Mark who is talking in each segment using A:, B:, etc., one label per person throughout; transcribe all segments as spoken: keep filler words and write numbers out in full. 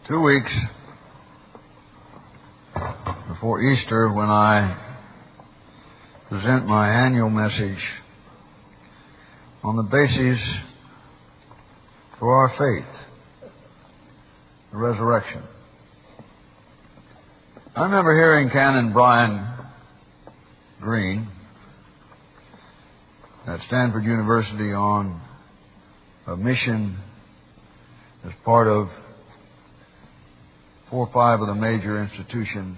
A: Two weeks before Easter, when I present my annual message on the basis for our faith, the resurrection. I remember hearing Canon Brian Greene at Stanford University on a mission as part of four or five of the major institutions,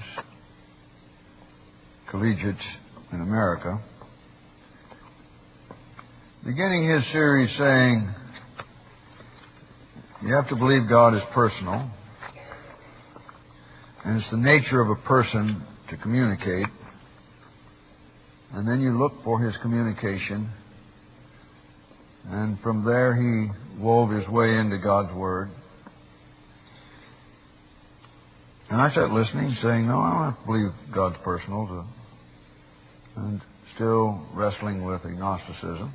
A: collegiate in America, beginning his series saying, you have to believe God is personal, and it's the nature of a person to communicate, and then you look for his communication, and from there he wove his way into God's Word. And I sat listening, saying, no, I don't have to believe God's personal, to, and still wrestling with agnosticism.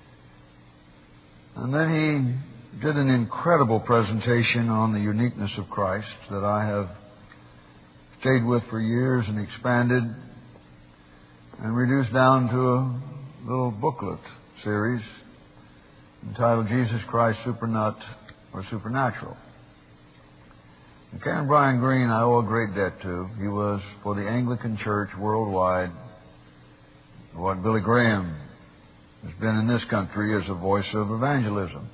A: And then he did an incredible presentation on the uniqueness of Christ that I have stayed with for years and expanded and reduced down to a little booklet series entitled Jesus Christ Supernat or Supernatural. And Canon Brian Greene I owe a great debt to. He was, for the Anglican Church worldwide, what Billy Graham has been in this country as a voice of evangelism.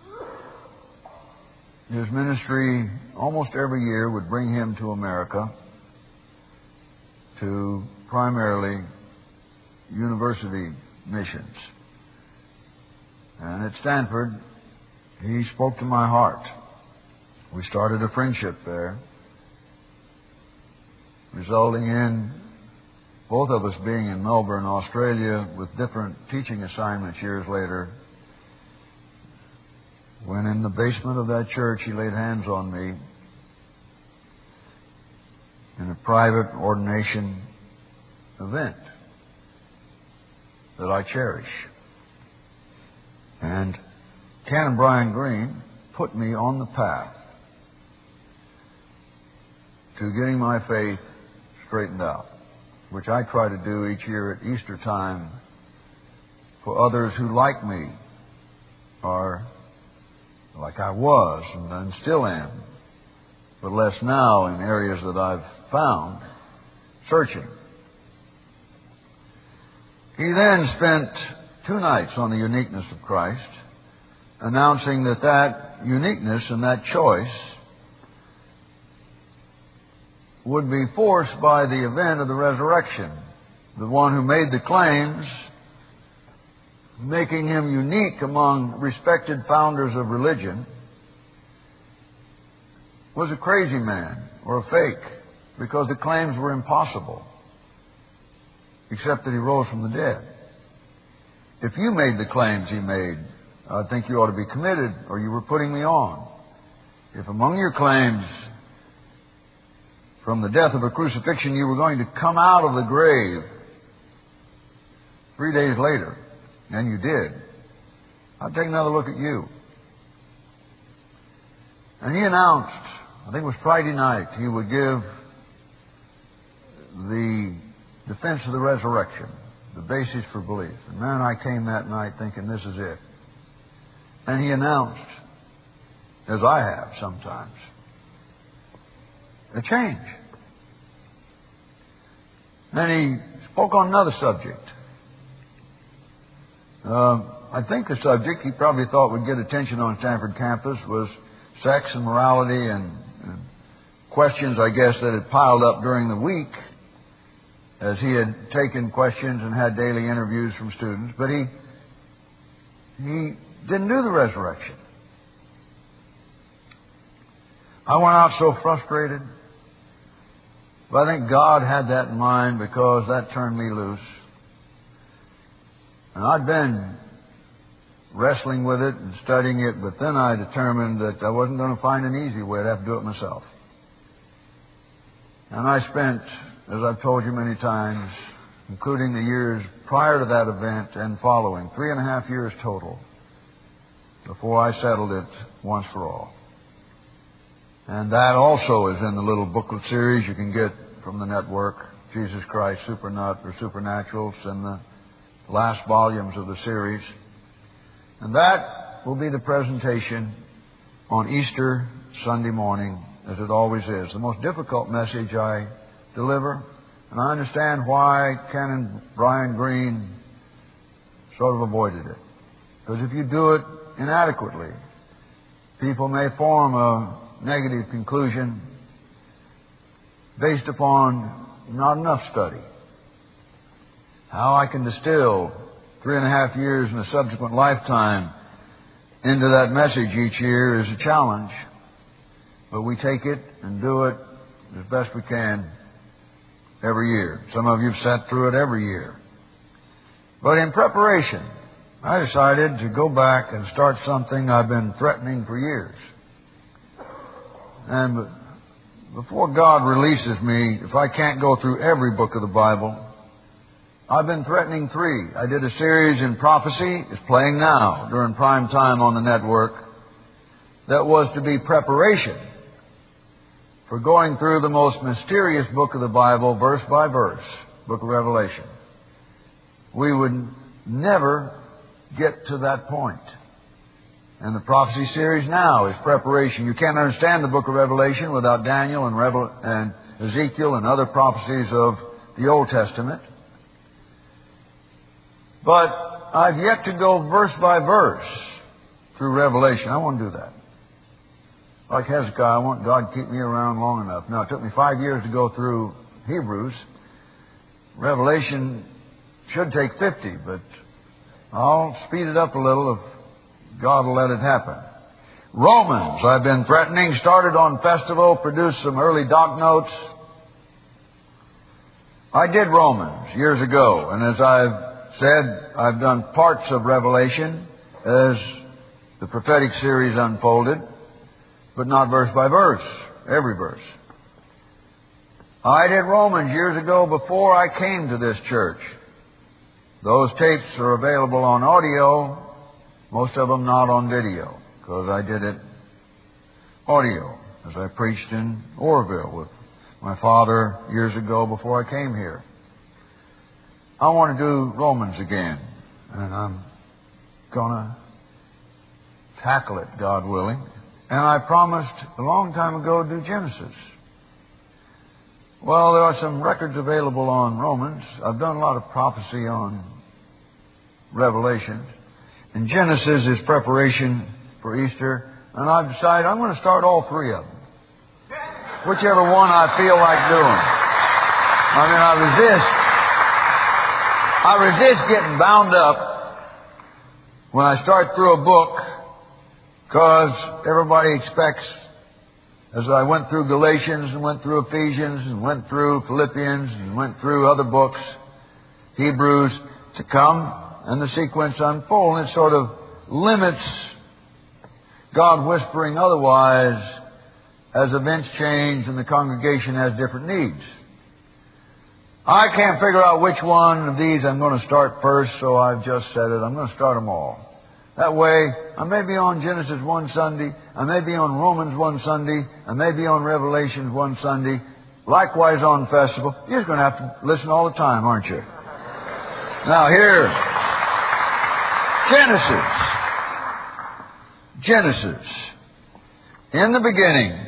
A: His ministry almost every year would bring him to America to primarily university missions. And at Stanford, he spoke to my heart. We started a friendship there, resulting in both of us being in Melbourne, Australia, with different teaching assignments years later, when in the basement of that church he laid hands on me in a private ordination event that I cherish. And Canon Brian Greene put me on the path to getting my faith straightened out, which I try to do each year at Easter time for others who, like me, are like I was and, and still am, but less now in areas that I've found, searching. He then spent two nights on the uniqueness of Christ, announcing that that uniqueness and that choice would be forced by the event of the resurrection. The one who made the claims, making him unique among respected founders of religion, was a crazy man or a fake, because the claims were impossible, except that he rose from the dead. If you made the claims he made, I think you ought to be committed, or you were putting me on. If among your claims from the death of a crucifixion you were going to come out of the grave three days later, and you did, I'd take another look at you. And he announced, I think it was Friday night, he would give the defense of the resurrection, the basis for belief. And man, I came that night thinking, this is it. And he announced, as I have sometimes, a change. Then he spoke on another subject. Uh, I think the subject he probably thought would get attention on Stanford campus was sex and morality and, and questions, I guess, that had piled up during the week as he had taken questions and had daily interviews from students. But he he didn't do the resurrection. I went out so frustrated. But I think God had that in mind, because that turned me loose. And I'd been wrestling with it and studying it, but then I determined that I wasn't going to find an easy way. I'd have to do it myself. And I spent, as I've told you many times, including the years prior to that event and following, three and a half years total, before I settled it once for all. And that also is in the little booklet series you can get from the network, Jesus Christ Supernat or Supernaturals, in the last volumes of the series. And that will be the presentation on Easter Sunday morning, as it always is. The most difficult message I deliver, and I understand why Canon Brian Green sort of avoided it. Because if you do it inadequately, people may form a negative conclusion based upon not enough study. How I can distill three and a half years in a subsequent lifetime into that message each year is a challenge. But we take it and do it as best we can every year. Some of you have sat through it every year. But in preparation, I decided to go back and start something I've been threatening for years. And before God releases me, if I can't go through every book of the Bible, I've been threatening three. I did a series in prophecy, it's playing now during prime time on the network, that was to be preparation for going through the most mysterious book of the Bible, verse by verse, book of Revelation. We would never get to that point. And the prophecy series now is preparation. You can't understand the book of Revelation without Daniel and, Revel- and Ezekiel and other prophecies of the Old Testament. But I've yet to go verse by verse through Revelation. I want to do that. Like Hezekiah, I want God to keep me around long enough. Now, it took me five years to go through Hebrews. Revelation should take fifty, but I'll speed it up a little if God will let it happen. Romans, I've been threatening, started on festival, produced some early doc notes. I did Romans years ago, and as I've said, I've done parts of Revelation as the prophetic series unfolded, but not verse by verse, every verse. I did Romans years ago before I came to this church. Those tapes are available on audio, most of them not on video, because I did it audio as I preached in Oroville with my father years ago before I came here. I want to do Romans again, and I'm going to tackle it, God willing. And I promised a long time ago to do Genesis. Well, there are some records available on Romans. I've done a lot of prophecy on Revelation. And Genesis is preparation for Easter. And I've decided I'm going to start all three of them. Whichever one I feel like doing. I mean, I resist. I resist getting bound up when I start through a book, because everybody expects, as I went through Galatians and went through Ephesians and went through Philippians and went through other books, Hebrews, to come and the sequence unfold. And it sort of limits God whispering otherwise as events change and the congregation has different needs. I can't figure out which one of these I'm going to start first, so I've just said it. I'm going to start them all. That way, I may be on Genesis one Sunday, I may be on Romans one Sunday, I may be on Revelation one Sunday, likewise on festival. You're just going to have to listen all the time, aren't you? Now here, Genesis. Genesis. In the beginning,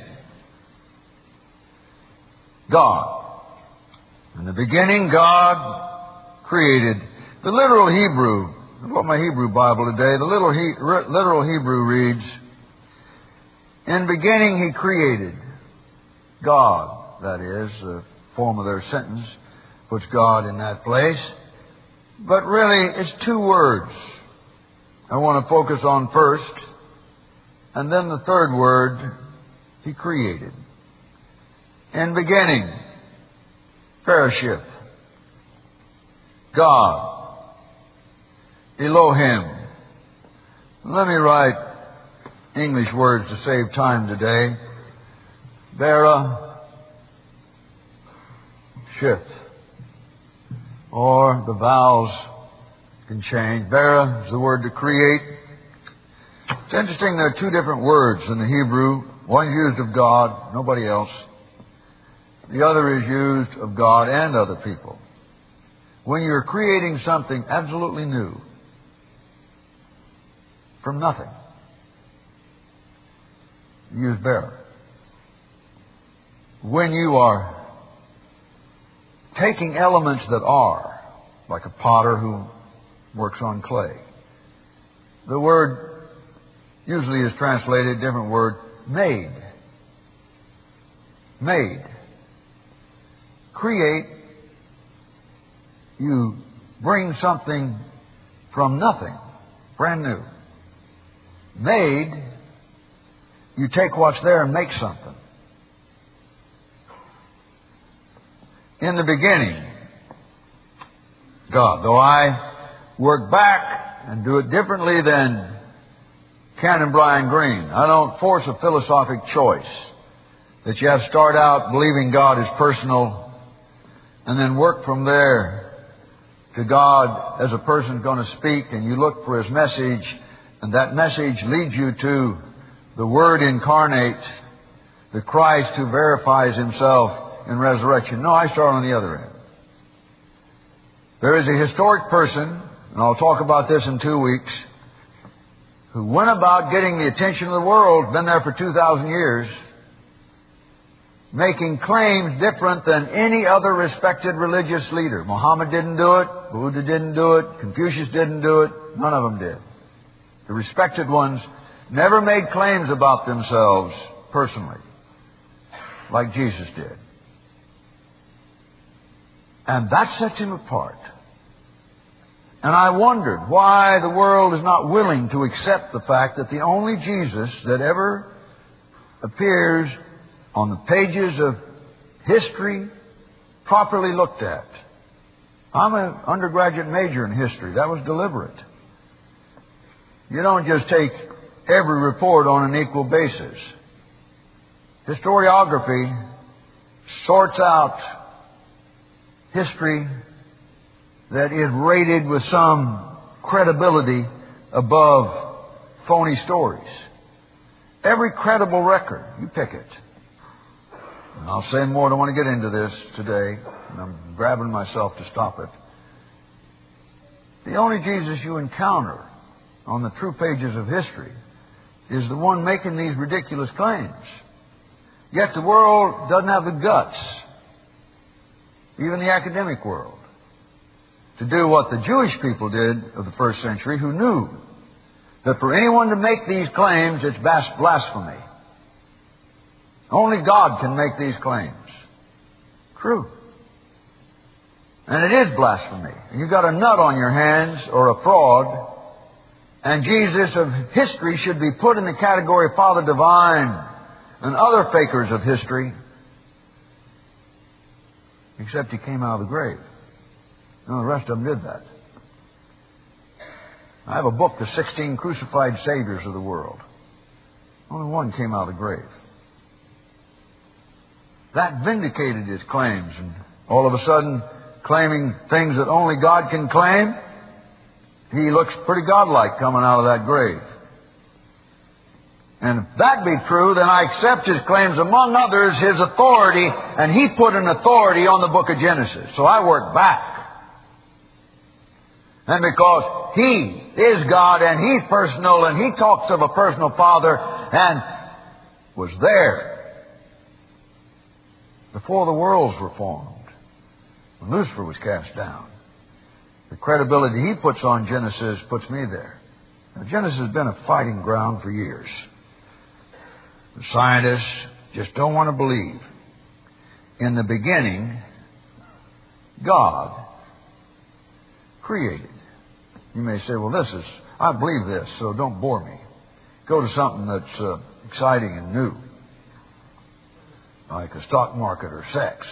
A: God. In the beginning, God created. The literal Hebrew, I've got my Hebrew Bible today. The little he, literal Hebrew reads, in beginning He created. God, that is, the form of their sentence, puts God in that place. But really, it's two words I want to focus on first. And then the third word, He created. In beginning, Bereshith, God. Elohim. Let me write English words to save time today. Bereshith. Or the vowels can change. Bara is the word to create. It's interesting, there are two different words in the Hebrew One's used of God, nobody else. The other is used of God and other people. When you're creating something absolutely new from nothing, you use bearer. When you are taking elements that are, like a potter who works on clay, the word usually is translated, different word, made. Made. Create, you bring something from nothing, brand new. Made, you take what's there and make something. In the beginning, God, though I work back and do it differently than Ken and Brian Green, I don't force a philosophic choice that you have to start out believing God is personal and then work from there to God as a person's going to speak, and you look for His message, and that message leads you to the Word incarnate, the Christ who verifies Himself in resurrection. No, I start on the other end. There is a historic person, and I'll talk about this in two weeks, who went about getting the attention of the world, been there for two thousand years, making claims different than any other respected religious leader. Muhammad didn't do it. Buddha didn't do it. Confucius didn't do it. None of them did. The respected ones never made claims about themselves personally, like Jesus did. And that sets him apart. And I wondered why the world is not willing to accept the fact that the only Jesus that ever appears on the pages of history, properly looked at. I'm an undergraduate major in history. That was deliberate. You don't just take every report on an equal basis. Historiography sorts out history that is rated with some credibility above phony stories. Every credible record, you pick it. And I'll say more. I don't want to get into this today. And I'm grabbing myself to stop it. The only Jesus you encounter on the true pages of history is the one making these ridiculous claims. Yet the world doesn't have the guts, even the academic world, to do what the Jewish people did of the first century, who knew that for anyone to make these claims, it's blasphemy. Only God can make these claims. True. And it is blasphemy. You've got a nut on your hands or a fraud, and Jesus of history should be put in the category of Father Divine and other fakers of history, except He came out of the grave. No, the rest of them did that. I have a book, The sixteen Crucified Saviors of the World. Only one came out of the grave. That vindicated his claims, and all of a sudden, claiming things that only God can claim, he looks pretty godlike coming out of that grave. And if that be true, then I accept his claims, among others, his authority, and he put an authority on the book of Genesis. So I work back. And because He is God, and He's personal, and He talks of a personal Father, and was there before the worlds were formed, when Lucifer was cast down. The credibility He puts on Genesis puts me there. Now, Genesis has been a fighting ground for years. The scientists just don't want to believe. In the beginning, God created. You may say, well, this is, I believe this, so don't bore me. Go to something that's uh, exciting and new, like a stock market or sex.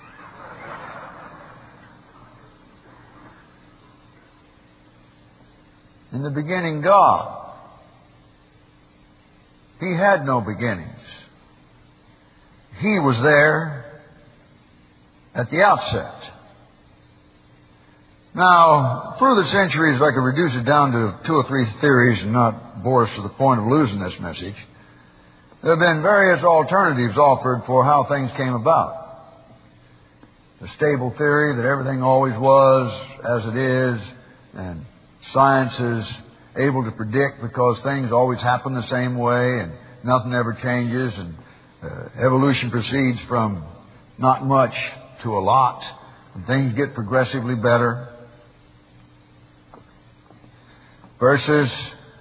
A: In the beginning, God. He had no beginnings. He was there at the outset. Now, through the centuries, I could reduce it down to two or three theories and not bore us to the point of losing this message. There have been various alternatives offered for how things came about. The stable theory that everything always was as it is, and science is able to predict because things always happen the same way and nothing ever changes, and uh, evolution proceeds from not much to a lot, and things get progressively better. Versus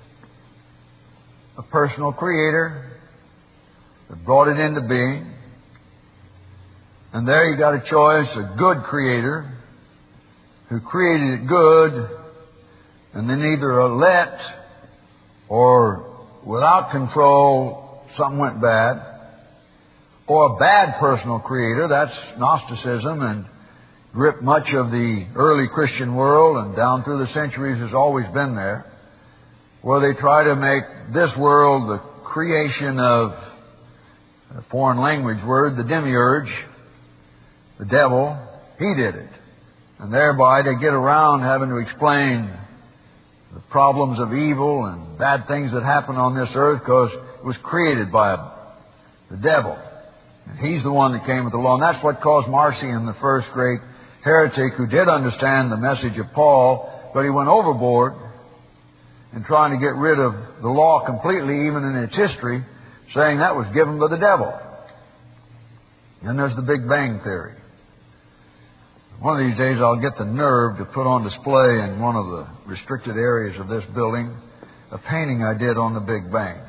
A: a personal creator that brought it into being. And there you got a choice, a good creator who created it good, and then either a let or without control something went bad, or a bad personal creator, that's Gnosticism, and gripped much of the early Christian world and down through the centuries has always been there, where they try to make this world the creation of a foreign language word, the demiurge, the devil. He did it. And thereby they get around having to explain the problems of evil and bad things that happen on this earth because it was created by the devil. And he's the one that came with the law. And that's what caused Marcion, the first great heretic, who did understand the message of Paul, but he went overboard in trying to get rid of the law completely, even in its history, saying that was given by the devil. Then there's the Big Bang Theory. One of these days I'll get the nerve to put on display in one of the restricted areas of this building a painting I did on the Big Bang.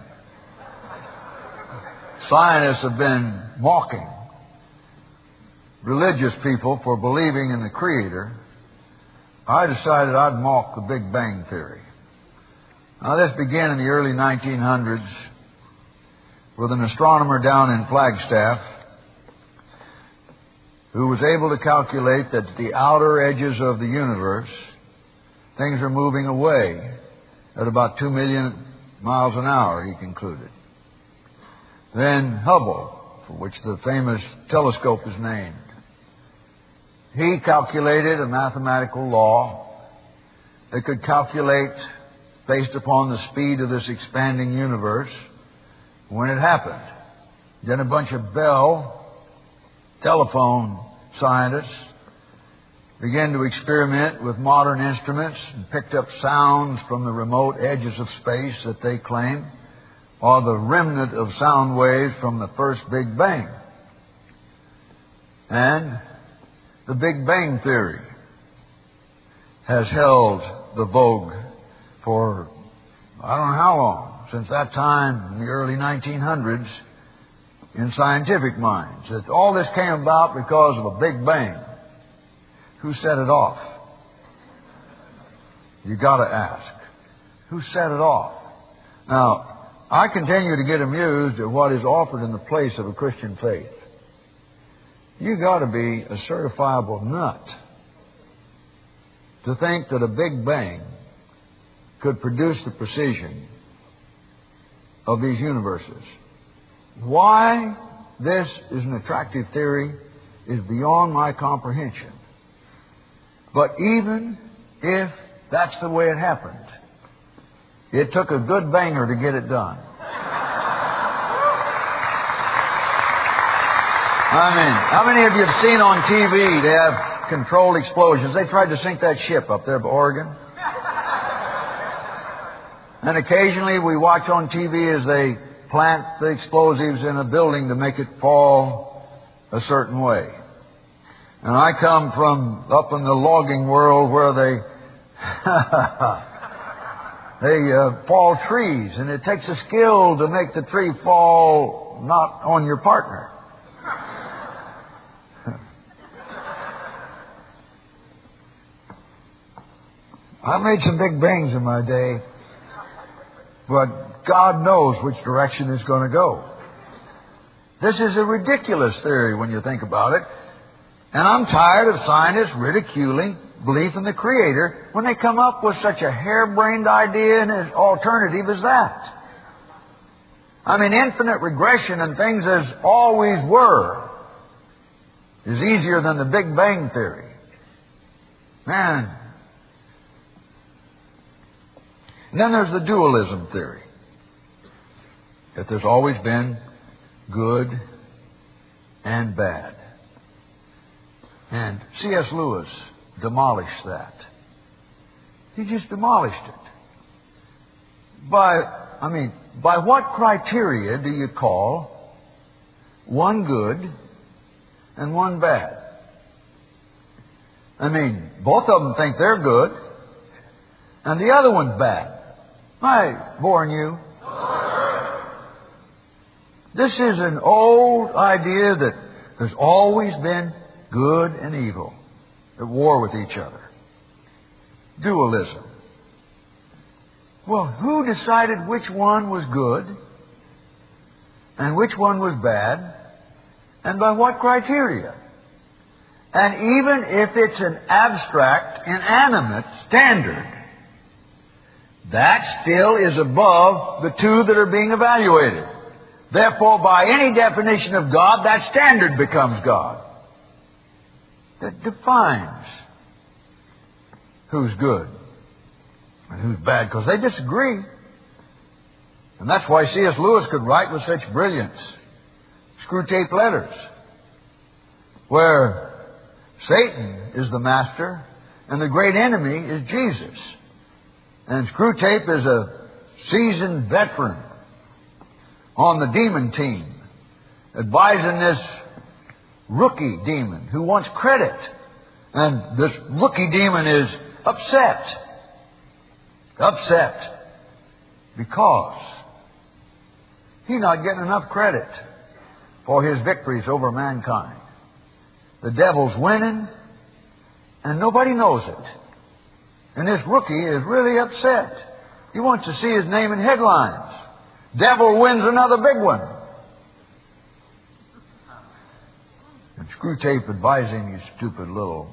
A: Scientists have been mocking religious people for believing in the Creator. I decided I'd mock the Big Bang Theory. Now, this began in the early nineteen hundreds with an astronomer down in Flagstaff who was able to calculate that at the outer edges of the universe, things are moving away at about two million miles an hour, he concluded. Then Hubble, for which the famous telescope is named, he calculated a mathematical law that could calculate based upon the speed of this expanding universe when it happened. Then a bunch of Bell telephone scientists began to experiment with modern instruments and picked up sounds from the remote edges of space that they claim are the remnant of sound waves from the first Big Bang. And the Big Bang Theory has held the vogue for I don't know how long, since that time in the early nineteen hundreds, in scientific minds. That all this came about because of a Big Bang. Who set it off? You got to ask. Who set it off? Now, I continue to get amused at what is offered in the place of a Christian faith. You got to be a certifiable nut to think that a Big Bang could produce the precision of these universes. Why this is an attractive theory is beyond my comprehension. But even if that's the way it happened, it took a good banger to get it done. I mean, how many of you have seen on T V they have controlled explosions? They tried to sink that ship up there by Oregon. And occasionally we watch on T V as they plant the explosives in a building to make it fall a certain way. And I come from up in the logging world where they they uh, fall trees, and it takes a skill to make the tree fall not on your partner. I've made some big bangs in my day, but God knows which direction it's going to go. This is a ridiculous theory when you think about it. And I'm tired of scientists ridiculing belief in the Creator when they come up with such a harebrained idea and an alternative as that. I mean, infinite regression and things as always were is easier than the Big Bang Theory. Man. And then there's the dualism theory. that there's always been good and bad. And C S Lewis demolished that. He just demolished it. By, I mean, by what criteria do you call one good and one bad? I mean, both of them think they're good, and the other one's bad. Am I boring you? This is an old idea that there's always been good and evil at war with each other. Dualism. Well, who decided which one was good and which one was bad, and by what criteria? And even if it's an abstract, inanimate standard, that still is above the two that are being evaluated. Therefore, by any definition of God, that standard becomes God. That defines who's good and who's bad, because they disagree. And that's why C S Lewis could write with such brilliance Screwtape Letters, where Satan is the master and the great enemy is Jesus. And Screwtape is a seasoned veteran on the demon team, advising this rookie demon who wants credit. And this rookie demon is upset. Upset because he's not getting enough credit for his victories over mankind. The devil's winning, and nobody knows it. And this rookie is really upset. He wants to see his name in headlines. Devil wins another big one. And Screwtape advising, you stupid little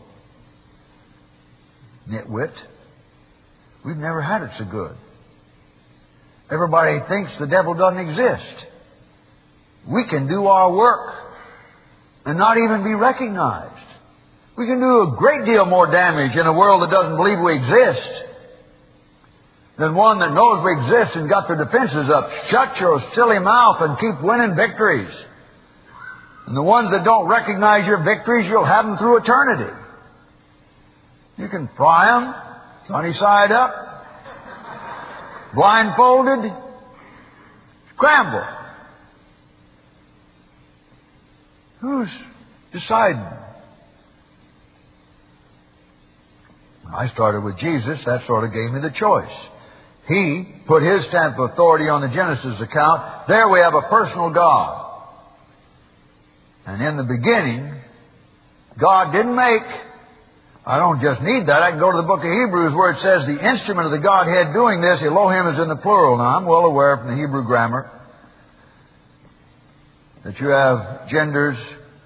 A: nitwit, we've never had it so good. Everybody thinks the devil doesn't exist. We can do our work and not even be recognized. We can do a great deal more damage in a world that doesn't believe we exist than one that knows we exist and got their defenses up. Shut your silly mouth and keep winning victories. And the ones that don't recognize your victories, you'll have them through eternity. You can pry them, sunny side up, blindfolded, scramble. Who's deciding? I started with Jesus. That sort of gave me the choice. He put His stamp of authority on the Genesis account. There we have a personal God. And in the beginning, God didn't make... I don't just need that. I can go to the book of Hebrews where it says the instrument of the Godhead doing this, Elohim, is in the plural. Now, I'm well aware from the Hebrew grammar that you have genders,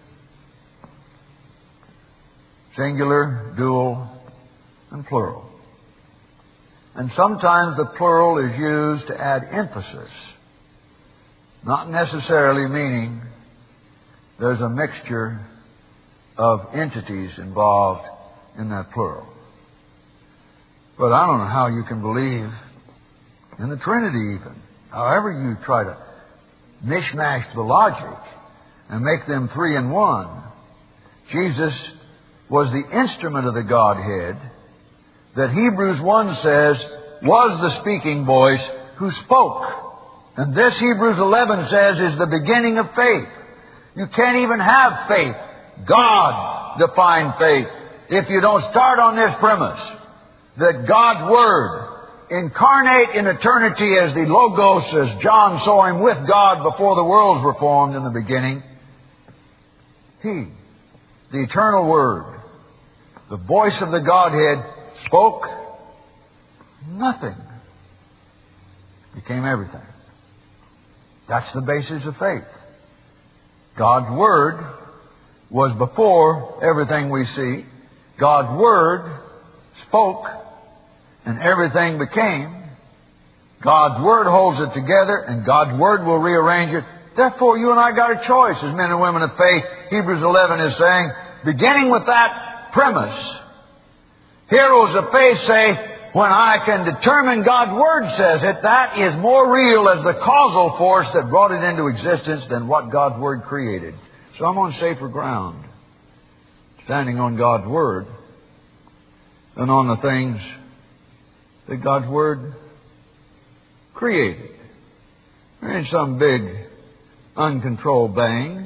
A: singular, dual, and plural. And sometimes the plural is used to add emphasis, not necessarily meaning there's a mixture of entities involved in that plural. But I don't know how you can believe in the Trinity even. However you try to mishmash the logic and make them three in one, Jesus was the instrument of the Godhead that Hebrews one says was the speaking voice who spoke. And this, Hebrews eleven says, is the beginning of faith. You can't even have faith. God defined faith if you don't start on this premise that God's Word, incarnate in eternity as the Logos, as John saw Him with God before the worlds were formed in the beginning, He, the eternal Word, the voice of the Godhead, spoke nothing, became everything. That's the basis of faith. God's Word was before everything we see. God's Word spoke and everything became. God's Word holds it together and God's Word will rearrange it. Therefore, you and I got a choice as men and women of faith. Hebrews eleven is saying, beginning with that premise, heroes of faith say, when I can determine God's Word says it, that is more real as the causal force that brought it into existence than what God's Word created. So I'm on safer ground, standing on God's Word than on the things that God's Word created. There ain't some big, uncontrolled bang.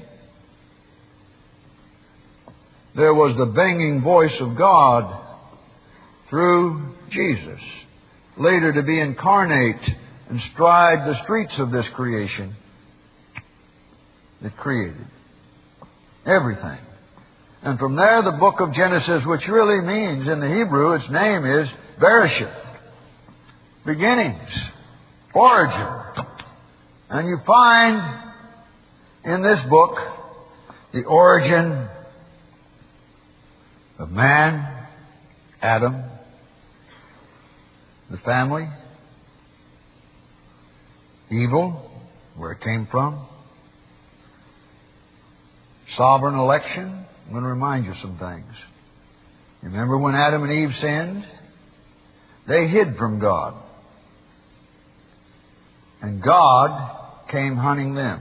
A: There was the banging voice of God through Jesus, later to be incarnate and stride the streets of this creation that created everything. And from there, the book of Genesis, which really means in the Hebrew, its name is Bereshith, beginnings, origin. And you find in this book the origin of man, Adam, the family, evil, where it came from, sovereign election. I'm going to remind you some things. Remember when Adam and Eve sinned? They hid from God. And God came hunting them.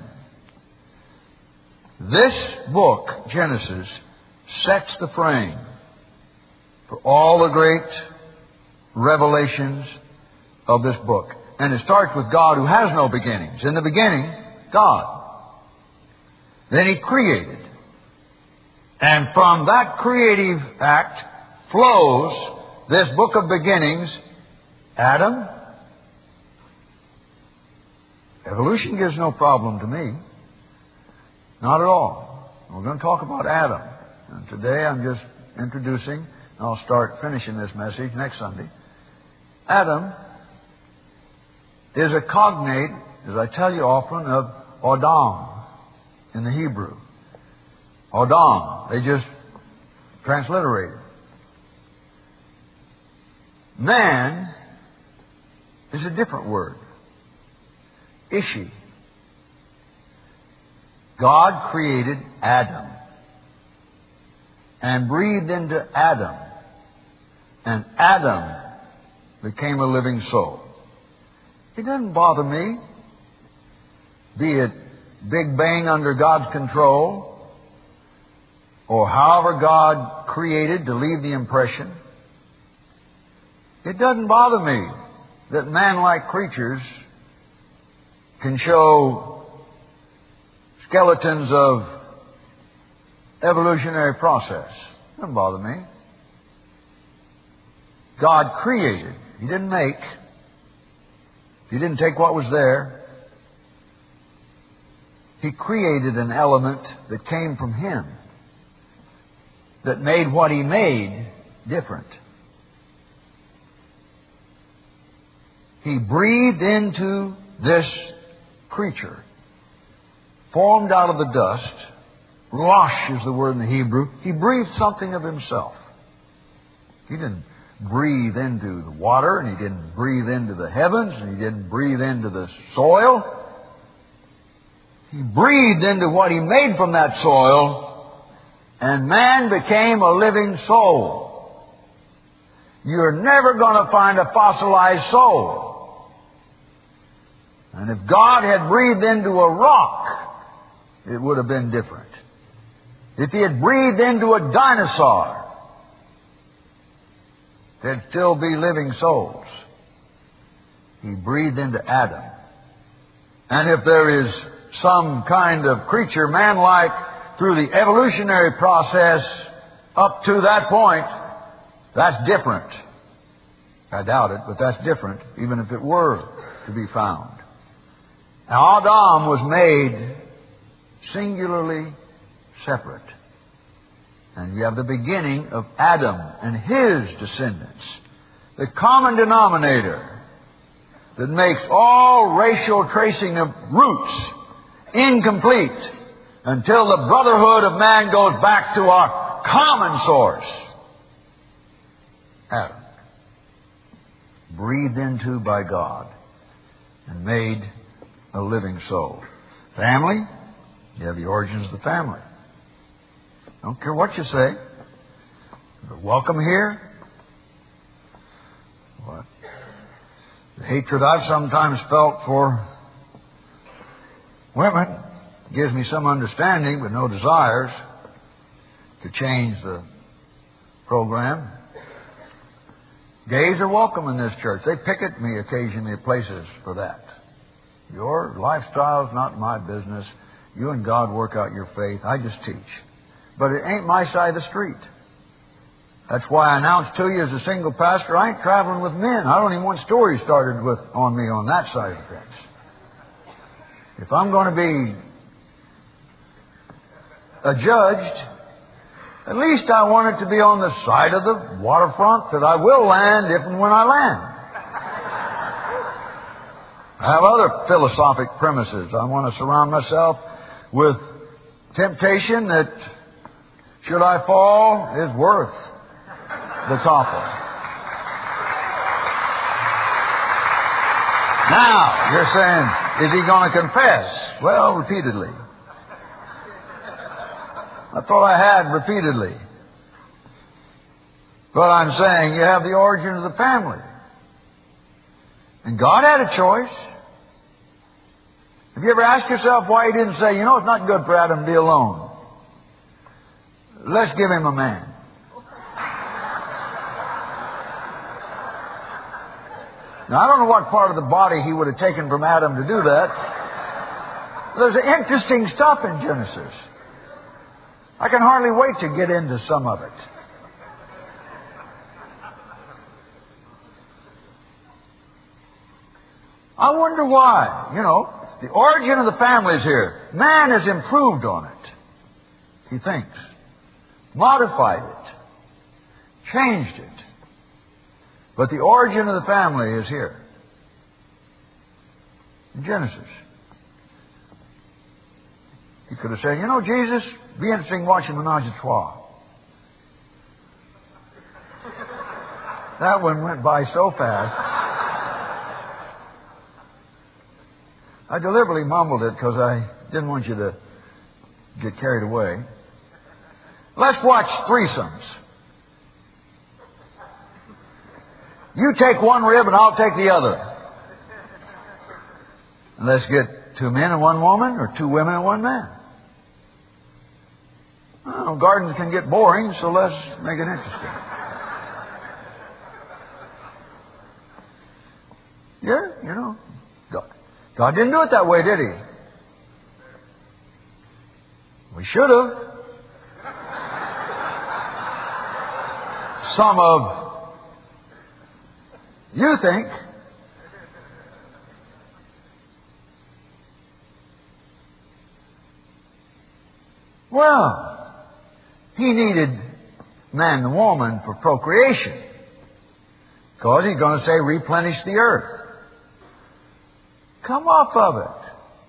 A: This book, Genesis, sets the frame for all the great revelations of this book. And it starts with God who has no beginnings. In the beginning, God. Then He created. And from that creative act flows this book of beginnings, Adam. Evolution gives no problem to me. Not at all. We're going to talk about Adam. And today I'm just introducing, and I'll start finishing this message next Sunday. Adam is a cognate, as I tell you often, of Adam in the Hebrew. Adam. They just transliterate it. Man is a different word. Ishi. God created Adam and breathed into Adam, and Adam became a living soul. It doesn't bother me, be it Big Bang under God's control, or however God created to leave the impression. It doesn't bother me that man-like creatures can show skeletons of evolutionary process. It doesn't bother me. God created. He didn't make. He didn't take what was there. He created an element that came from Him that made what He made different. He breathed into this creature, formed out of the dust. Rosh is the word in the Hebrew. He breathed something of Himself. He didn't breathe into the water, and He didn't breathe into the heavens, and He didn't breathe into the soil. He breathed into what He made from that soil, and man became a living soul. You're never going to find a fossilized soul. And if God had breathed into a rock, it would have been different. If He had breathed into a dinosaur, there'd still be living souls. He breathed into Adam. And if there is some kind of creature, man-like, through the evolutionary process up to that point, that's different. I doubt it, but that's different, even if it were to be found. Now, Adam was made singularly separate. And you have the beginning of Adam and his descendants. The common denominator that makes all racial tracing of roots incomplete until the brotherhood of man goes back to our common source. Adam. Breathed into by God and made a living soul. Family, you have the origins of the family. Don't care what you say. You're welcome here. Well, The hatred I've sometimes felt for women gives me some understanding but no desires to change the program. Gays are welcome in this church. They picket me occasionally at places for that. Your lifestyle's not my business. You and God work out your faith. I just teach. But it ain't my side of the street. That's why I announced to you as a single pastor, I ain't traveling with men. I don't even want stories started with on me on that side of the fence. If I'm going to be adjudged, at least I want it to be on the side of the waterfront that I will land if and when I land. I have other philosophic premises. I want to surround myself with temptation that, should I fall, is worth the topple. Now, you're saying, is he going to confess? Well, repeatedly. I thought I had repeatedly. But I'm saying you have the origin of the family. And God had a choice. Have you ever asked yourself why He didn't say, you know, it's not good for Adam to be alone. Let's give him a man. Now, I don't know what part of the body He would have taken from Adam to do that. There's interesting stuff in Genesis. I can hardly wait to get into some of it. I wonder why. You know, the origin of the family is here. Man has improved on it, he thinks. Modified it. Changed it. But the origin of the family is here. In Genesis. He could have said, you know, Jesus, be interesting watching Menage a Trois. That one went by so fast. I deliberately mumbled it because I didn't want you to get carried away. Let's watch threesomes. You take one rib and I'll take the other. And let's get two men and one woman, or two women and one man. Well, gardens can get boring, so let's make it interesting. Yeah, you know. God, God didn't do it that way, did He? We should have. Some of you think. Well, He needed man and woman for procreation. Because He's going to say, replenish the earth. Come off of it.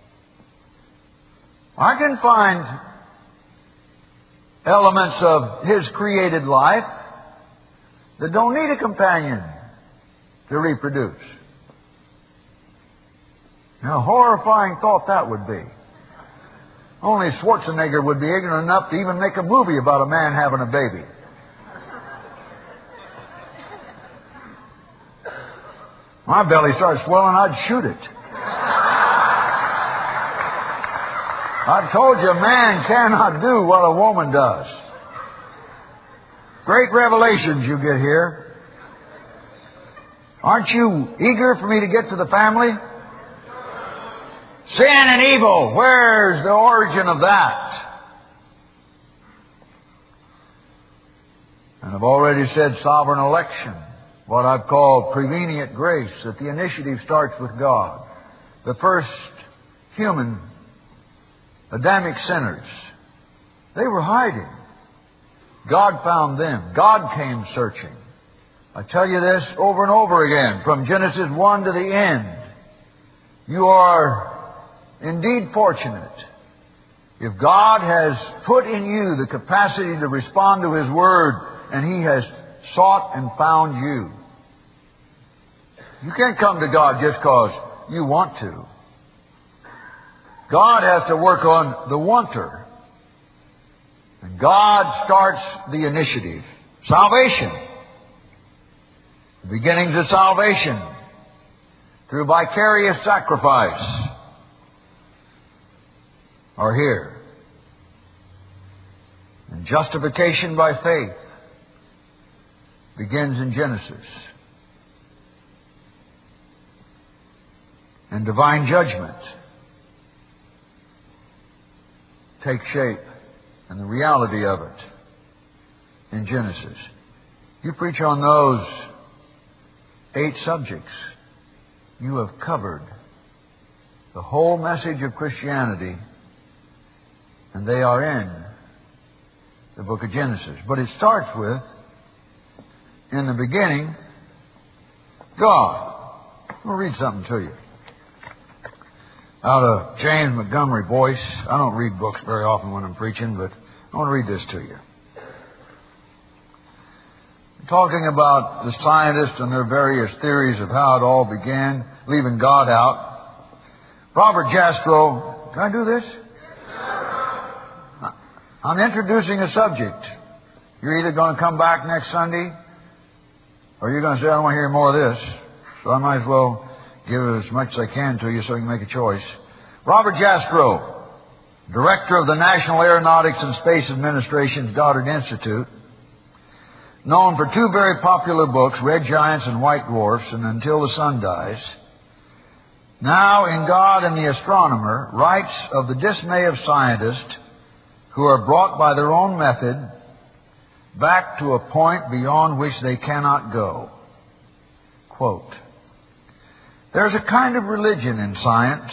A: I can find elements of His created life that don't need a companion to reproduce. Now, horrifying thought that would be. Only Schwarzenegger would be ignorant enough to even make a movie about a man having a baby. My belly starts swelling, I'd shoot it. I've told you, man cannot do what a woman does. Great revelations you get here. Aren't you eager for me to get to the family? Sin and evil, where's the origin of that? And I've already said sovereign election, what I've called prevenient grace, that the initiative starts with God. The first human Adamic sinners, they were hiding. God found them. God came searching. I tell you this over and over again, from Genesis one to the end. You are indeed fortunate if God has put in you the capacity to respond to His Word, and He has sought and found you. You can't come to God just because you want to. God has to work on the wanter. And God starts the initiative. Salvation. The beginnings of salvation through vicarious sacrifice are here. And justification by faith begins in Genesis. And divine judgment takes shape and the reality of it in Genesis. You preach on those eight subjects, you have covered the whole message of Christianity, and they are in the book of Genesis. But it starts with, in the beginning, God. I'm going to read something to you. Out of James Montgomery Boyce. I don't read books very often when I'm preaching, but I want to read this to you. Talking about the scientists and their various theories of how it all began, leaving God out. Robert Jastrow, can I do this? I'm introducing a subject. You're either going to come back next Sunday, or you're going to say, I don't want to hear more of this. So I might as well give as much as I can to you so you can make a choice. Robert Jastrow, Director of the National Aeronautics and Space Administration's Goddard Institute, known for two very popular books, Red Giants and White Dwarfs, and Until the Sun Dies, now in God and the Astronomer, writes of the dismay of scientists who are brought by their own method back to a point beyond which they cannot go. Quote, there's a kind of religion in science,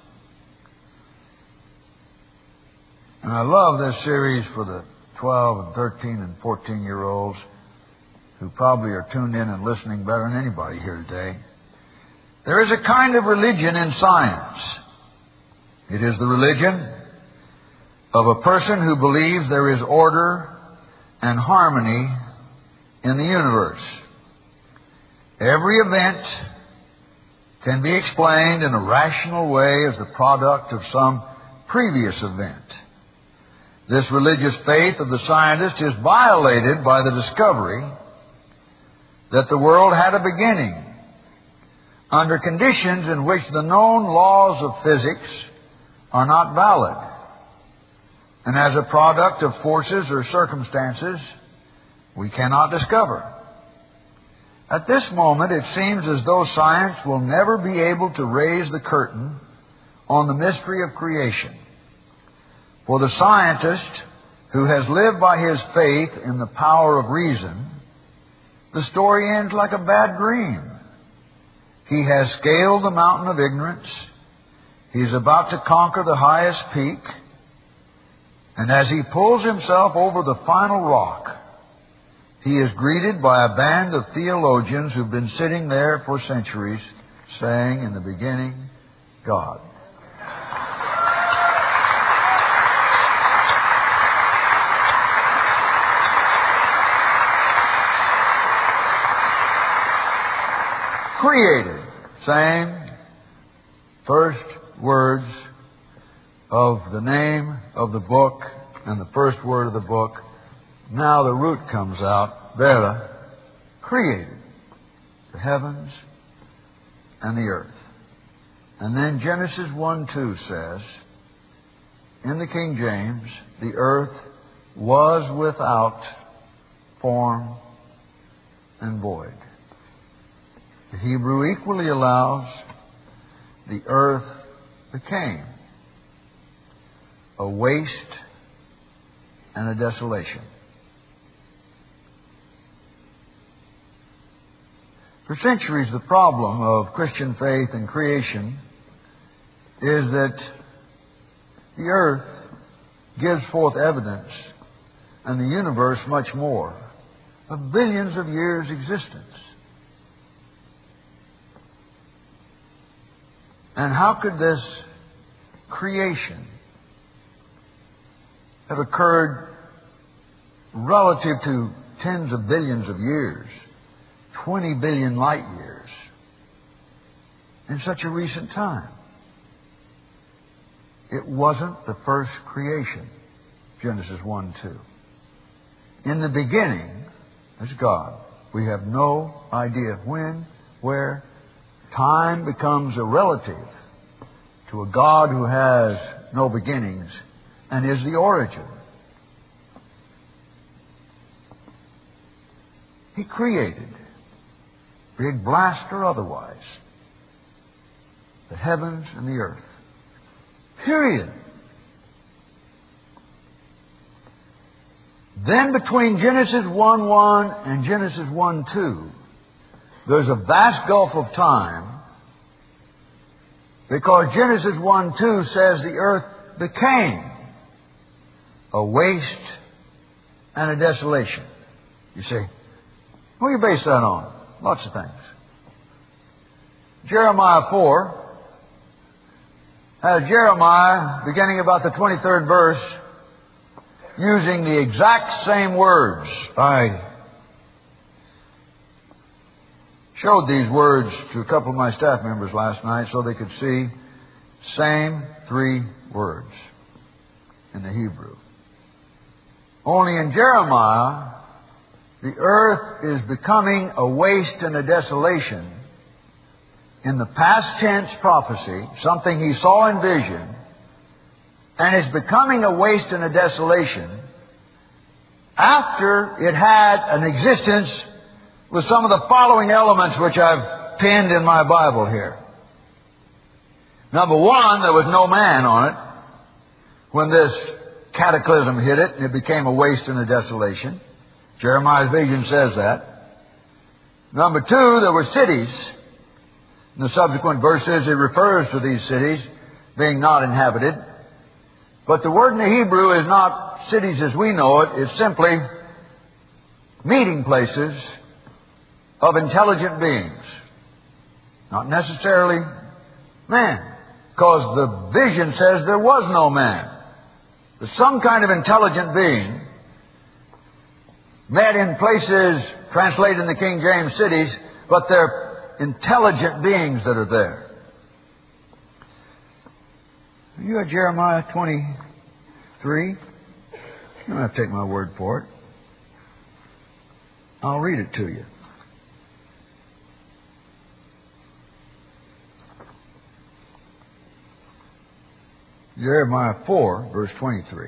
A: and I love this series for the twelve and thirteen and fourteen year olds who probably are tuned in and listening better than anybody here today. There is a kind of religion in science. It is the religion of a person who believes there is order and harmony in the universe. Every event can be explained in a rational way as the product of some previous event. This religious faith of the scientist is violated by the discovery that the world had a beginning under conditions in which the known laws of physics are not valid, and as a product of forces or circumstances we cannot discover. At this moment, it seems as though science will never be able to raise the curtain on the mystery of creation. For the scientist who has lived by his faith in the power of reason, the story ends like a bad dream. He has scaled the mountain of ignorance. He's about to conquer the highest peak. And as he pulls himself over the final rock, he is greeted by a band of theologians who've been sitting there for centuries saying, in the beginning, God. Created. Same first words of the name of the book and the first word of the book. Now the root comes out. Vera. Created. The heavens and the earth. And then Genesis one two says, in the King James, the earth was without form and void. The Hebrew equally allows the earth became a waste and a desolation. For centuries, the problem of Christian faith and creation is that the earth gives forth evidence, and the universe much more, of billions of years' existence. And how could this creation have occurred relative to tens of billions of years, twenty billion light years, in such a recent time? It wasn't the first creation, Genesis one two. In the beginning, there's God. We have no idea when, where, Time becomes a relative to a God who has no beginnings and is the origin. He created, big blast or otherwise, the heavens and the earth. Period. Then between Genesis one one and Genesis one two, there's a vast gulf of time, because Genesis one two says the earth became a waste and a desolation. You see, what do you base that on? Lots of things. Jeremiah four has Jeremiah, beginning about the twenty-third verse, using the exact same words. I showed these words to a couple of my staff members last night so they could see same three words in the Hebrew. Only in Jeremiah, the earth is becoming a waste and a desolation in the past tense prophecy, something he saw in vision, and is becoming a waste and a desolation after it had an existence with some of the following elements which I've pinned in my Bible here. Number one, there was no man on it when this cataclysm hit it, and it became a waste and a desolation. Jeremiah's vision says that. Number two, there were cities. In the subsequent verses, it refers to these cities being not inhabited. But the word in the Hebrew is not cities as we know it. It's simply meeting places of intelligent beings. Not necessarily man, because the vision says there was no man. But some kind of intelligent being met in places translated in the King James cities, but they're intelligent beings that are there. You got Jeremiah twenty-three? You don't have to take my word for it. I'll read it to you. Jeremiah four, verse twenty-three.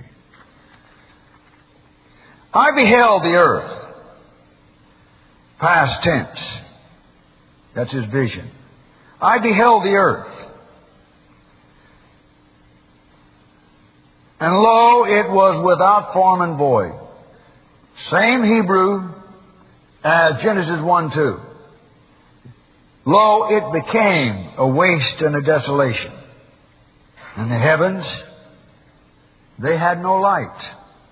A: I beheld the earth, past tense. That's his vision. I beheld the earth, and lo, it was without form and void. Same Hebrew as Genesis one two. Lo, it became a waste and a desolation. And the heavens, they had no light.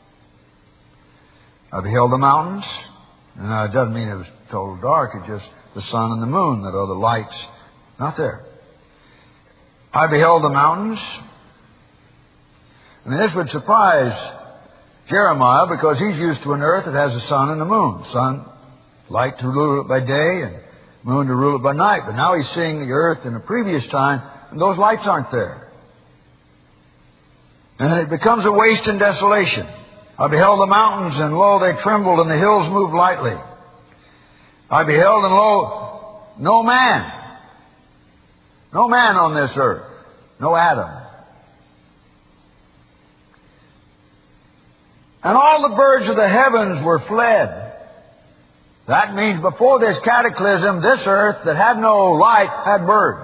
A: I beheld the mountains. Now, it doesn't mean it was total dark. It's just the sun and the moon that are the lights. Not there. I beheld the mountains. I mean, this would surprise Jeremiah because he's used to an earth that has the sun and the moon. Sun, light to rule it by day, and moon to rule it by night. But now he's seeing the earth in a previous time, and those lights aren't there. And it becomes a waste and desolation. I beheld the mountains, and lo, they trembled, and the hills moved lightly. I beheld, and lo, no man. No man on this earth. No Adam. And all the birds of the heavens were fled. That means before this cataclysm, this earth that had no light had birds.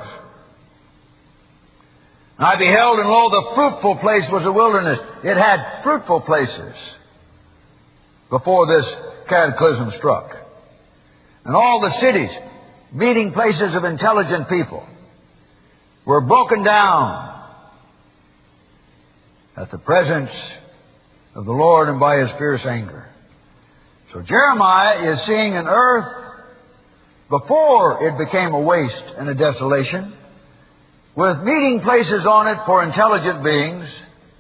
A: And I beheld, and lo, the fruitful place was a wilderness. It had fruitful places before this cataclysm struck. And all the cities, meeting places of intelligent people, were broken down at the presence of the Lord and by His fierce anger. So Jeremiah is seeing an earth before it became a waste and a desolation, with meeting places on it for intelligent beings,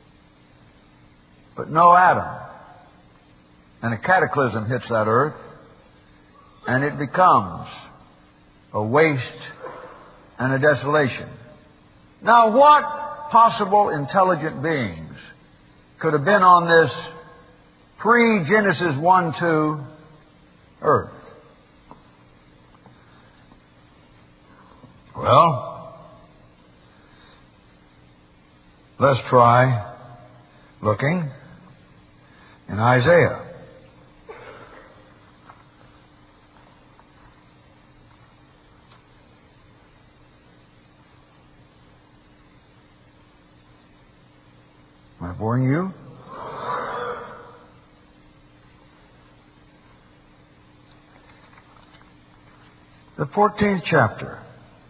A: but no Adam. And a cataclysm hits that earth, and it becomes a waste and a desolation. Now, what possible intelligent beings could have been on this pre-Genesis one two earth? Well, let's try looking in Isaiah. Am I boring you? The fourteenth chapter.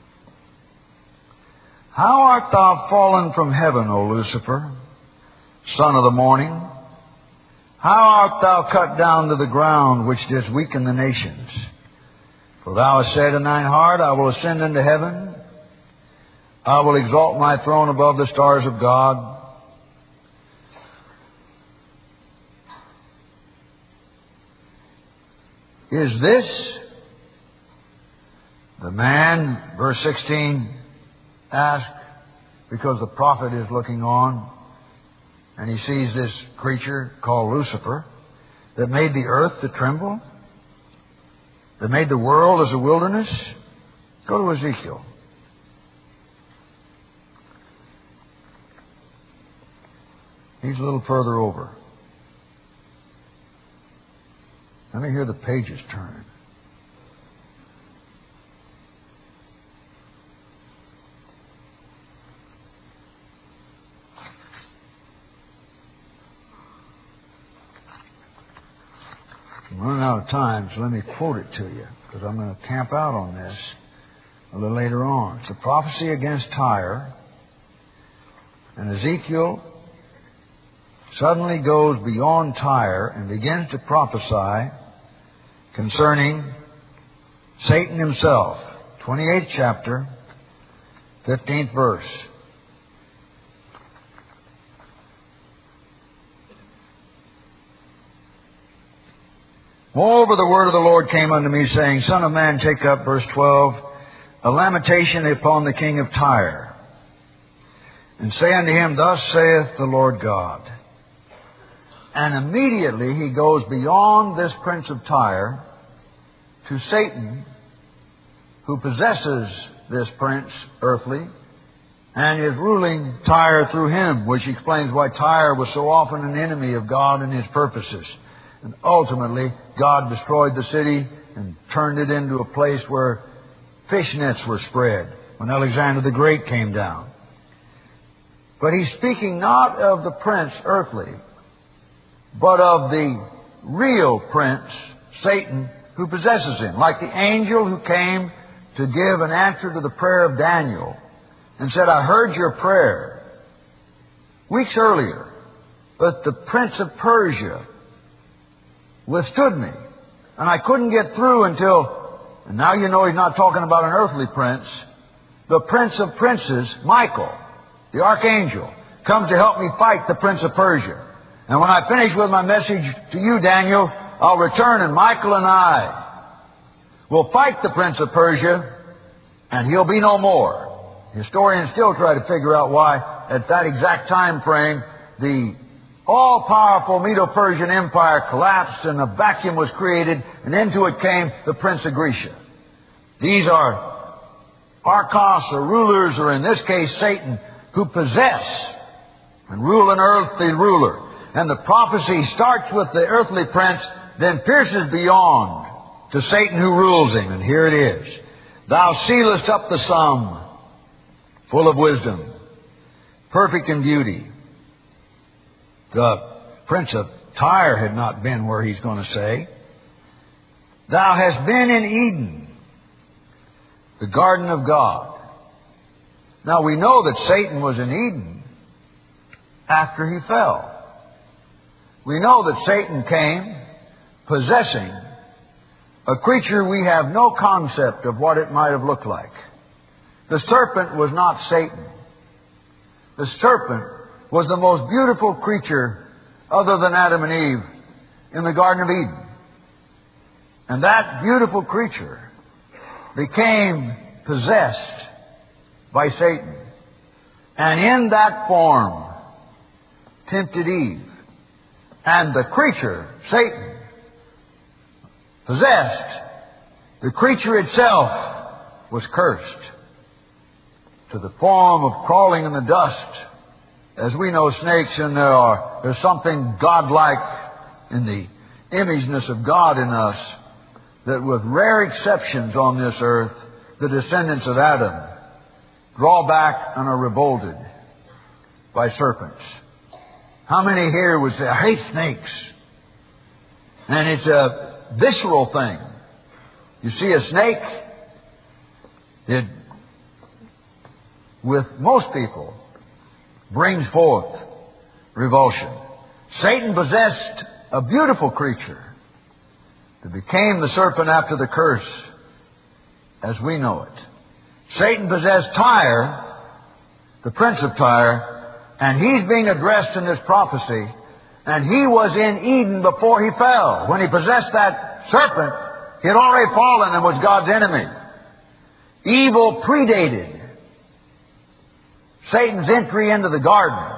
A: How art thou fallen from heaven, O Lucifer, son of the morning? How art thou cut down to the ground, which didst weaken the nations? For thou hast said in thine heart, I will ascend into heaven. I will exalt my throne above the stars of God. Is this the man, verse sixteen, asked, because the prophet is looking on, and he sees this creature called Lucifer, that made the earth to tremble, that made the world as a wilderness? Go to Ezekiel. He's a little further over. Let me hear the pages turn. I'm running out of time, so let me quote it to you, because I'm going to camp out on this a little later on. It's a prophecy against Tyre, and Ezekiel suddenly goes beyond Tyre and begins to prophesy concerning Satan himself. twenty-eighth chapter, fifteenth verse. Moreover, the word of the Lord came unto me, saying, Son of man, take up, verse twelve, a lamentation upon the king of Tyre, and say unto him, Thus saith the Lord God. And immediately he goes beyond this prince of Tyre to Satan, who possesses this prince, earthly, and is ruling Tyre through him, which explains why Tyre was so often an enemy of God and His purposes. And ultimately, God destroyed the city and turned it into a place where fish nets were spread when Alexander the Great came down. But he's speaking not of the prince earthly, but of the real prince, Satan, who possesses him. Like the angel who came to give an answer to the prayer of Daniel and said, I heard your prayer weeks earlier, but the prince of Persia withstood me, and I couldn't get through until, and now you know he's not talking about an earthly prince, the prince of princes, Michael, the archangel, comes to help me fight the prince of Persia. And when I finish with my message to you, Daniel, I'll return, and Michael and I will fight the prince of Persia, and he'll be no more. Historians still try to figure out why, at that exact time frame, the all-powerful Medo-Persian Empire collapsed and a vacuum was created, and into it came the Prince of Grecia. These are archos, or rulers, or in this case Satan, who possess and rule an earthly ruler. And the prophecy starts with the earthly prince, then pierces beyond to Satan who rules him. And here it is. Thou sealest up the sum, full of wisdom, perfect in beauty. The prince of Tyre had not been where he's going to say. Thou hast been in Eden, the garden of God. Now we know that Satan was in Eden after he fell. We know that Satan came possessing a creature we have no concept of what it might have looked like. The serpent was not Satan. The serpent was the most beautiful creature other than Adam and Eve in the Garden of Eden. And that beautiful creature became possessed by Satan. And in that form tempted Eve. And the creature, Satan, possessed, the creature itself was cursed. to the form of crawling in the dust. As we know snakes, and there are, there's something godlike in the imageness of God in us, that with rare exceptions on this earth, the descendants of Adam draw back and are revolted by serpents. How many here would say, I hate snakes? And it's a visceral thing. You see a snake, it, with most people, brings forth revulsion. Satan possessed a beautiful creature that became the serpent after the curse as we know it. Satan possessed Tyre, the prince of Tyre, and he's being addressed in this prophecy. And he was in Eden before he fell. When he possessed that serpent, he had already fallen and was God's enemy. Evil predated Satan's entry into the garden.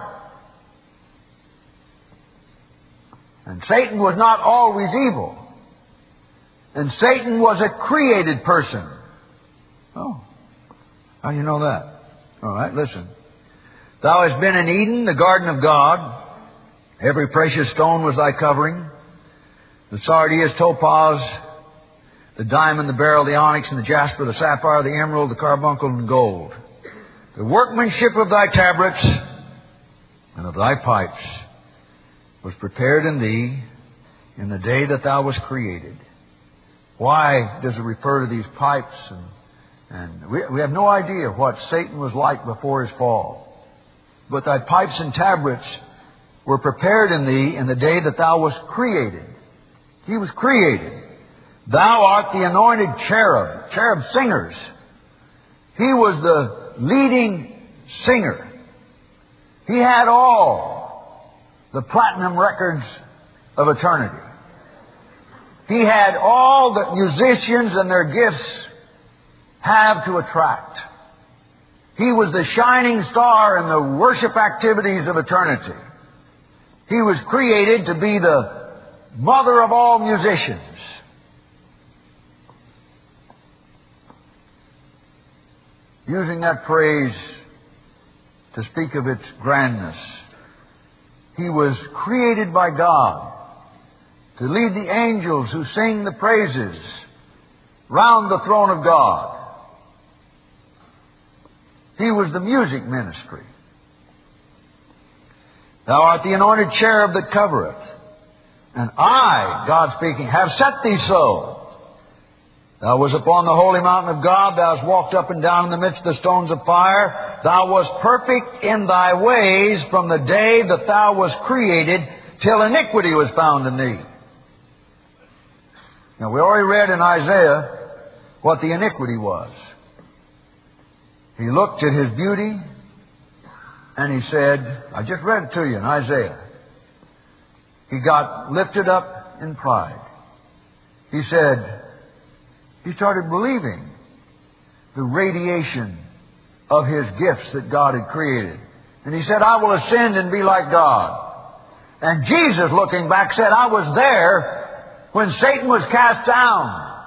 A: And Satan was not always evil. And Satan was a created person. Oh, how do you know that? All right, listen. Thou hast been in Eden, the garden of God. Every precious stone was thy covering. The sardius, topaz, the diamond, the beryl, the onyx, and the jasper, the sapphire, the emerald, the carbuncle, and gold. The workmanship of thy tabrets and of thy pipes was prepared in thee in the day that thou wast created. Why does it refer to these pipes? And, and we, we have no idea what Satan was like before his fall. But thy pipes and tabrets were prepared in thee in the day that thou wast created. He was created. Thou art the anointed cherub, cherub singers. He was the leading singer. He had all the platinum records of eternity. He had all that musicians and their gifts have to attract. He was the shining star in the worship activities of eternity. He was created to be the mother of all musicians. Using that phrase to speak of its grandness, he was created by God to lead the angels who sing the praises round the throne of God. He was the music ministry. Thou art the anointed cherub that covereth. And I, God speaking, have set thee so. Thou wast upon the holy mountain of God. Thou hast walked up and down in the midst of the stones of fire. Thou wast perfect in thy ways from the day that thou wast created till iniquity was found in thee. Now, we already read in Isaiah what the iniquity was. He looked at his beauty and he said, I just read it to you in Isaiah. He got lifted up in pride. He said, he started believing the radiation of his gifts that God had created. And he said, I will ascend and be like God. And Jesus, looking back, said, I was there when Satan was cast down.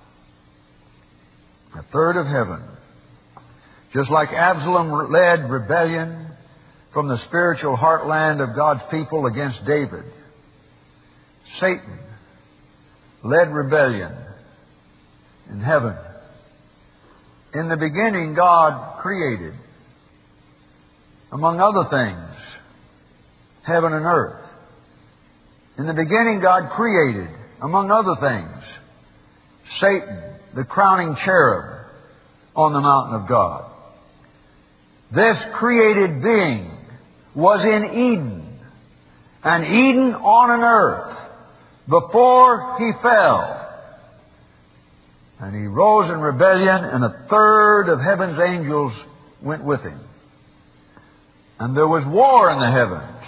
A: A third of heaven. Just like Absalom led rebellion from the spiritual heartland of God's people against David, Satan led rebellion in heaven. In the beginning, God created, among other things, heaven and earth. In the beginning, God created, among other things, Satan, the crowning cherub on the mountain of God. This created being was in Eden, and Eden on an earth, before he fell. And he rose in rebellion, and a third of heaven's angels went with him. And there was war in the heavens.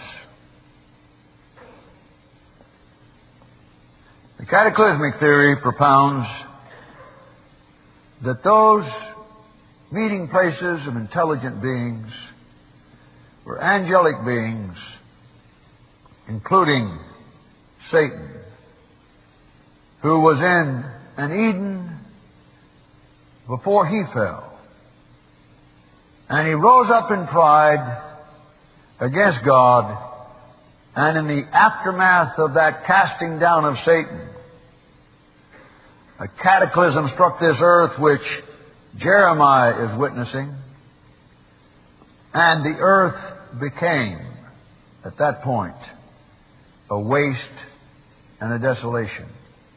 A: The cataclysmic theory propounds that those meeting places of intelligent beings were angelic beings, including Satan, who was in an Eden before he fell. And he rose up in pride against God, and in the aftermath of that casting down of Satan, a cataclysm struck this earth which Jeremiah is witnessing, and the earth became, at that point, a waste and a desolation.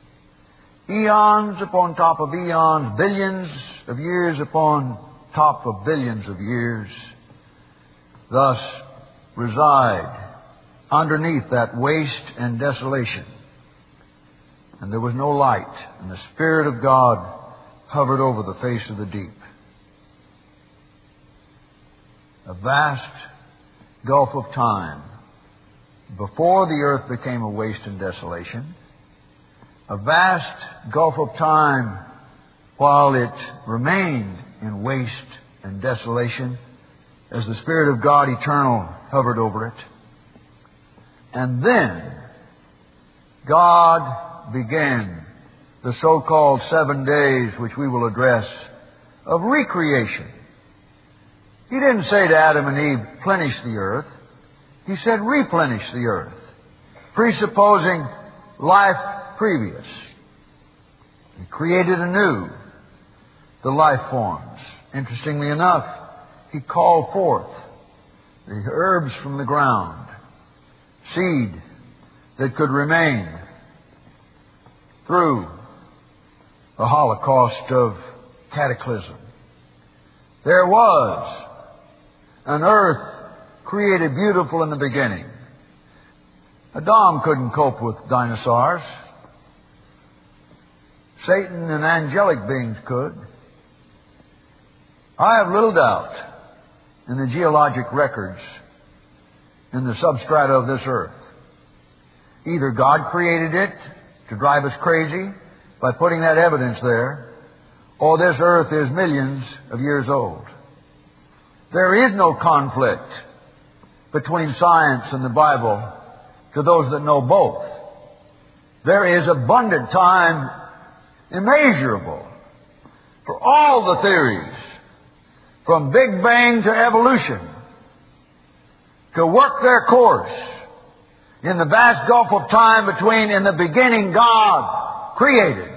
A: Eons upon top of eons, billions of years upon top of billions of years, thus reside underneath that waste and desolation. And there was no light, and the Spirit of God hovered over the face of the deep. A vast gulf of time before the earth became a waste and desolation. A vast gulf of time while it remained in waste and desolation as the Spirit of God eternal hovered over it. And then God began the so-called seven days, which we will address, of recreation. He didn't say to Adam and Eve, plenish the earth. He said, replenish the earth, presupposing life previous. He created anew the life forms. Interestingly enough, He called forth the herbs from the ground, seed that could remain through the holocaust of cataclysm. There was an earth created beautiful in the beginning. Adam couldn't cope with dinosaurs. Satan and angelic beings could. I have little doubt in the geologic records in the substrata of this earth. Either God created it to drive us crazy by putting that evidence there, or this earth is millions of years old. There is no conflict between science and the Bible to those that know both. There is abundant time, immeasurable, for all the theories, from Big Bang to evolution, to work their course in the vast gulf of time between in the beginning God created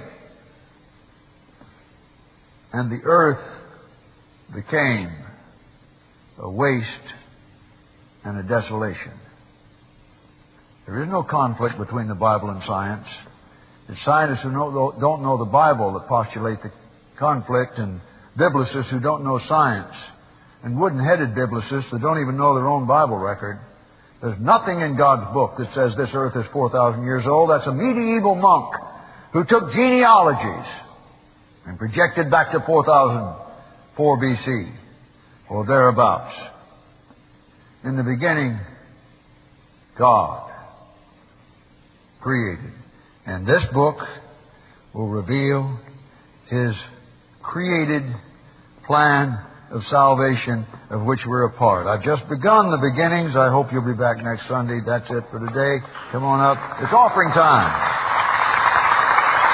A: and the earth became a waste and a desolation. There is no conflict between the Bible and science. It's scientists who know, don't know the Bible that postulate the conflict, and biblicists who don't know science, and wooden-headed biblicists that don't even know their own Bible record. There's nothing in God's book that says this earth is four thousand years old. That's a medieval monk who took genealogies and projected back to four thousand four B C or thereabouts. In the beginning, God created. And this book will reveal His created plan of salvation of which we're a part. I've just begun the beginnings. I hope you'll be back next Sunday. That's it for today. Come on up. It's offering time.